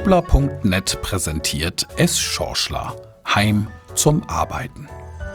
Schobler.net präsentiert S. Schorschler – Heim zum Arbeiten.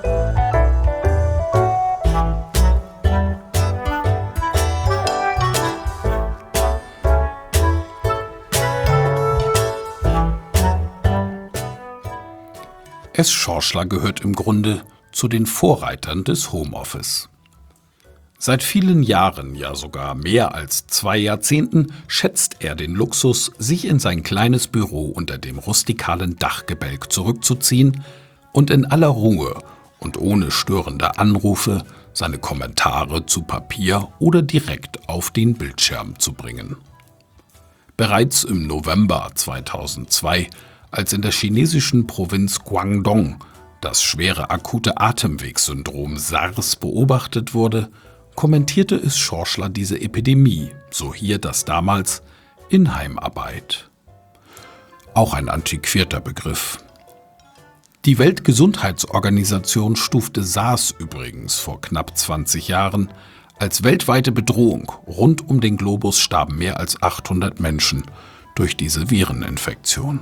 S. Schorschler gehört im Grunde zu den Vorreitern des Homeoffice. Seit vielen Jahren, ja sogar mehr als 2 Jahrzehnten, schätzt er den Luxus, sich in sein kleines Büro unter dem rustikalen Dachgebälk zurückzuziehen und in aller Ruhe und ohne störende Anrufe seine Kommentare zu Papier oder direkt auf den Bildschirm zu bringen. Bereits im November 2002, als in der chinesischen Provinz Guangdong das schwere akute Atemwegssyndrom SARS beobachtet wurde, kommentierte es Schorschler diese Epidemie, so hier das damals, in Heimarbeit. Auch ein antiquierter Begriff. Die Weltgesundheitsorganisation stufte SARS übrigens vor knapp 20 Jahren als weltweite Bedrohung. Rund um den Globus starben mehr als 800 Menschen durch diese Vireninfektion.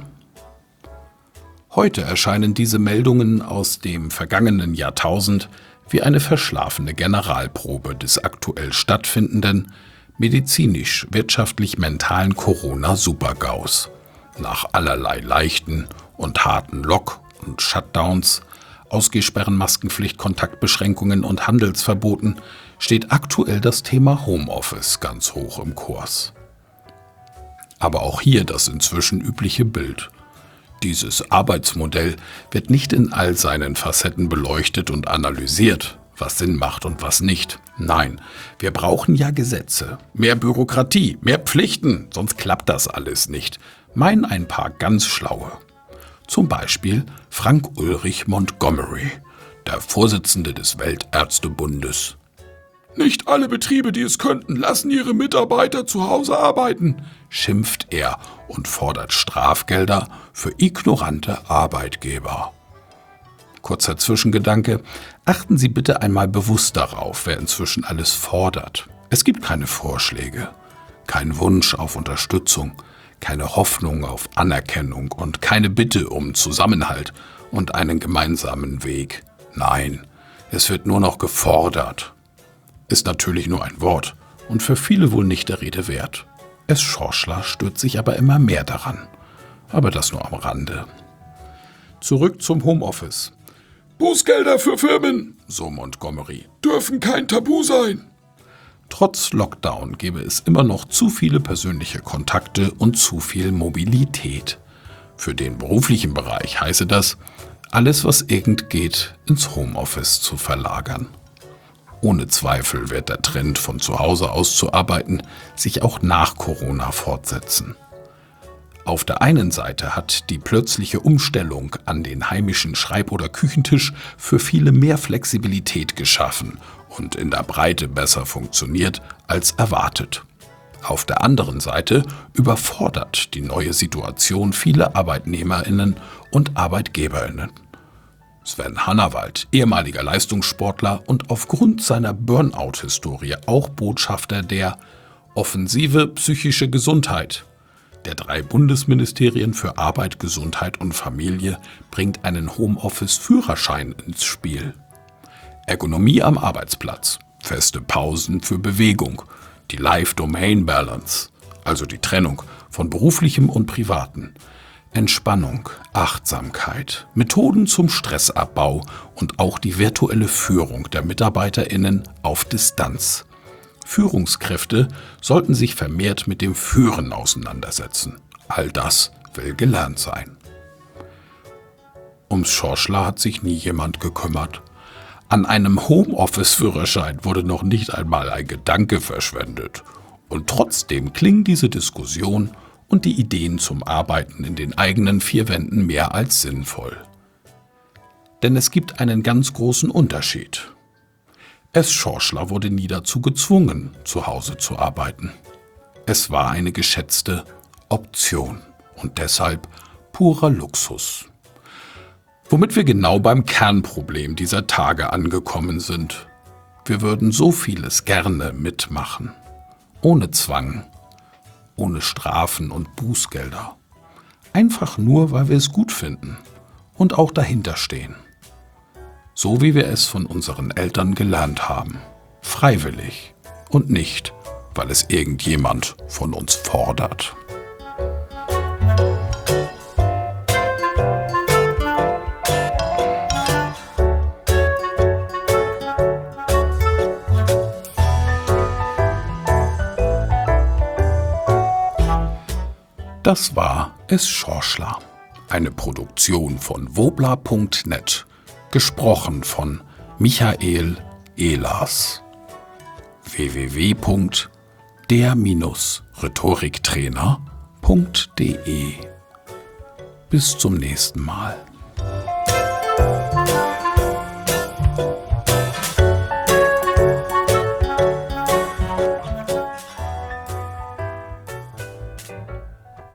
Heute erscheinen diese Meldungen aus dem vergangenen Jahrtausend wie eine verschlafene Generalprobe des aktuell stattfindenden, medizinisch-wirtschaftlich-mentalen Corona-Supergaus. Nach allerlei leichten und harten Lock- und Shutdowns, Ausgehsperren, Maskenpflicht, Kontaktbeschränkungen und Handelsverboten steht aktuell das Thema Homeoffice ganz hoch im Kurs. Aber auch hier das inzwischen übliche Bild. Dieses Arbeitsmodell wird nicht in all seinen Facetten beleuchtet und analysiert, was Sinn macht und was nicht. Nein, wir brauchen ja Gesetze, mehr Bürokratie, mehr Pflichten, sonst klappt das alles nicht, meinen ein paar ganz Schlaue. Zum Beispiel Frank Ulrich Montgomery, der Vorsitzende des Weltärztebundes. Nicht alle Betriebe, die es könnten, lassen ihre Mitarbeiter zu Hause arbeiten, schimpft er und fordert Strafgelder für ignorante Arbeitgeber. Kurzer Zwischengedanke: Achten Sie bitte einmal bewusst darauf, wer inzwischen alles fordert. Es gibt keine Vorschläge, kein Wunsch auf Unterstützung, keine Hoffnung auf Anerkennung und keine Bitte um Zusammenhalt und einen gemeinsamen Weg. Nein, es wird nur noch gefordert. Ist natürlich nur ein Wort und für viele wohl nicht der Rede wert. S. Schorschler stürzt sich aber immer mehr daran. Aber das nur am Rande. Zurück zum Homeoffice. Bußgelder für Firmen, so Montgomery, dürfen kein Tabu sein. Trotz Lockdown gäbe es immer noch zu viele persönliche Kontakte und zu viel Mobilität. Für den beruflichen Bereich heiße das, alles was irgend geht, ins Homeoffice zu verlagern. Ohne Zweifel wird der Trend, von zu Hause aus zu arbeiten, sich auch nach Corona fortsetzen. Auf der einen Seite hat die plötzliche Umstellung an den heimischen Schreib- oder Küchentisch für viele mehr Flexibilität geschaffen und in der Breite besser funktioniert als erwartet. Auf der anderen Seite überfordert die neue Situation viele ArbeitnehmerInnen und ArbeitgeberInnen. Sven Hannawald, ehemaliger Leistungssportler und aufgrund seiner Burnout-Historie auch Botschafter der Offensive psychische Gesundheit der 3 Bundesministerien für Arbeit, Gesundheit und Familie, bringt einen Homeoffice-Führerschein ins Spiel. Ergonomie am Arbeitsplatz, feste Pausen für Bewegung, die Life-Domain-Balance, also die Trennung von beruflichem und privaten, Entspannung, Achtsamkeit, Methoden zum Stressabbau und auch die virtuelle Führung der MitarbeiterInnen auf Distanz. Führungskräfte sollten sich vermehrt mit dem Führen auseinandersetzen. All das will gelernt sein. Ums Schorschler hat sich nie jemand gekümmert. An einem Homeoffice-Führerschein wurde noch nicht einmal ein Gedanke verschwendet. Und trotzdem klingen diese Diskussion und die Ideen zum Arbeiten in den eigenen 4 Wänden mehr als sinnvoll. Denn es gibt einen ganz großen Unterschied. S. Schorschler wurde nie dazu gezwungen, zu Hause zu arbeiten. Es war eine geschätzte Option und deshalb purer Luxus. Womit wir genau beim Kernproblem dieser Tage angekommen sind. Wir würden so vieles gerne mitmachen. Ohne Zwang, ohne Strafen und Bußgelder. Einfach nur, weil wir es gut finden und auch dahinter stehen. So wie wir es von unseren Eltern gelernt haben. Freiwillig und nicht, weil es irgendjemand von uns fordert. Das war Es Schorschler, eine Produktion von wobla.net, gesprochen von Michael Ehlers. www.der-rhetoriktrainer.de. Bis zum nächsten Mal.